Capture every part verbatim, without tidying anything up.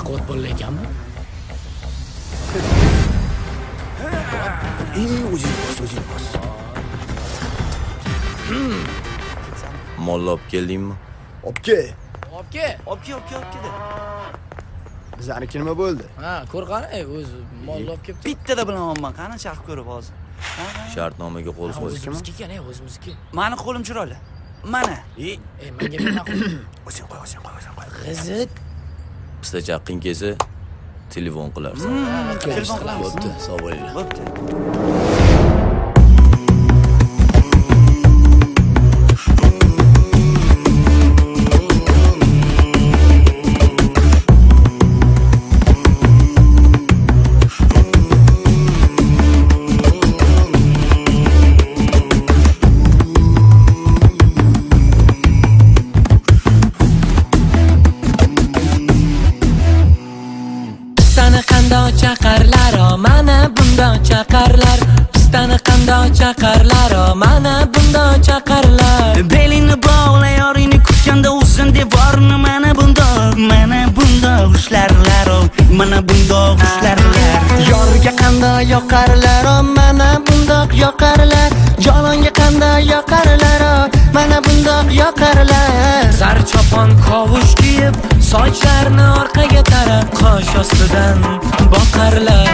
baquvvat bola ekanmi? Ey, o'zing bos, o'zing bos. Molla olib keldingmi? Obke. Obke. Obke, obke, obke. Bizlarniki nima bo'ldi? Ha, ko'r qani, o'zi molni olib kelibdi. Bittada bilaman, qani chaqib ko'rib hozir. Shartnomaga qo'l qo'y. O'zimizniki ekan, o'zimizniki. Mani qo'lim chiroyli. Mana. Ey, menga berma qo'y. O'zing qo'y, o'zing qo'y, o'zing qo'y. G'izit. Pista chaqqing kelsa, telefon qilarsan. Telefon qilamiz. Bo'pti, sog' bo'linglar. Bo'pti. Chaqarlar, mana bunda chaqarlar. Pistani qandoq chaqarlar, mana bunda chaqarlar. Belingni bog'la, yoringni kutganda uzun devorni mana bunda, mana bunda xushlarlar, mana bunda xushlarlar. Yorga qandoq yoqarlar, mana bunda yoqarlar. Jononga qandoq yoqarlar, mana bunda yoqarlar. Zar chopon kovush kiyib, sochlarini orqaga tarab, qosh ostidan boqarlar.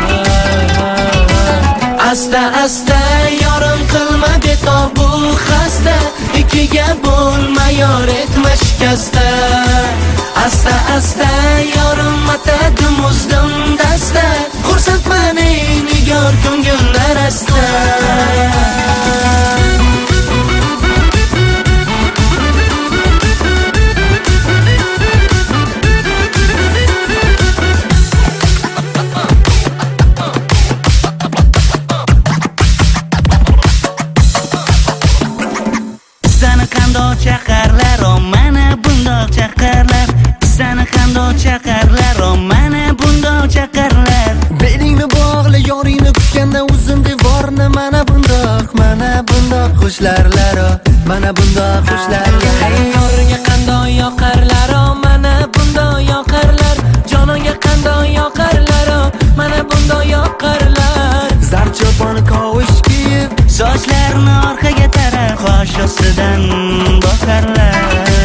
Asta asta yorim qilma betob bu xasta, ikkiga bo'lma yor etma shikasta. Asta asta yorim matadim uzdim dasta, xursandman nigor ko'ngillar asta. Chaqarlar, mana bundoq chaqarlar. Seni qandoq chaqarlar, mana bundoq chaqarlar. Belingni bog'la, yoringni kutganda uzun devorni mana bundoq, mana bundoq xushlarlar, mana bundoq xushlarlar. Yorga qandoq yoqarlar, mana bundoq yoqarlar. Jononga qandoq yoqarlar, mana bundoq yoqarlar. Zar chopon kovush kiyib, Sochlarini orqaga tarab, qosh ostidan boqarlar.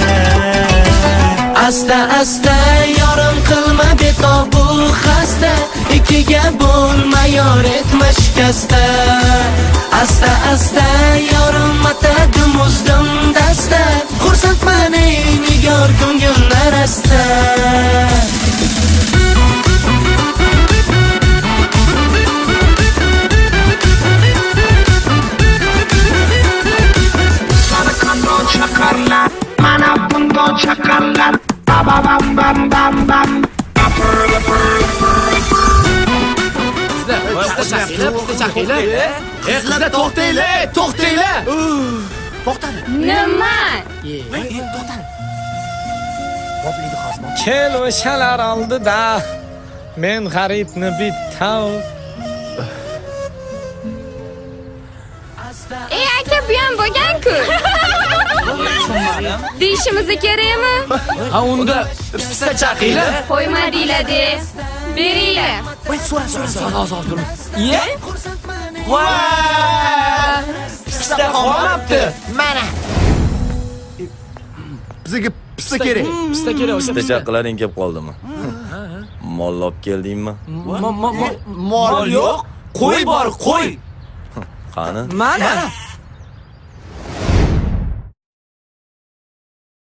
asta asta yorim qilma betob bu xasta, ikkiga bo'lma yor etma shikasta. Asta asta yorim matadim uzdim dasta, xursandman nigor ko'ngillar asta. Chaqarlar, mana bundoq chaqarlar. Bam bam bam bam bam. Pista chaqinglar, pista chaqinglar. Ey qizlar, to'xtanglar, to'xtanglar. To'xtadi. Nima? To'xtadi. Boblidi xosman. Kel o'shalar oldida men g'aribni bitta. Ey aka, bu ham bo'lgan-ku. Deyishimiz kerakmi? Ha, unda pista chaqinglar. Qo'ymadinglar de. Beringlar. Voy, so'ra, so'ra, so'ra. Hozir hozir. Ye? Voy! Pista qolmabdi. Mana. Bizga pista kerak. Pista kerak. Pista chaqqalaring kelib qoldimi? Molla olib keldingmi? Mol yo'q. Qo'y bor, qo'y. Qani? Mana.